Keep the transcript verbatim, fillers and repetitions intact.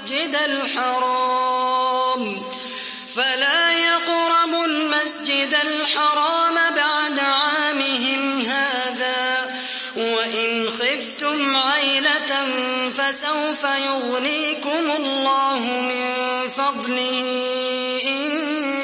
المسجد الحرام فلا يقربوا المسجد الحرام بعد عامهم هذا وإن خفتم عيلة فسوف يغنيكم الله من فضله إن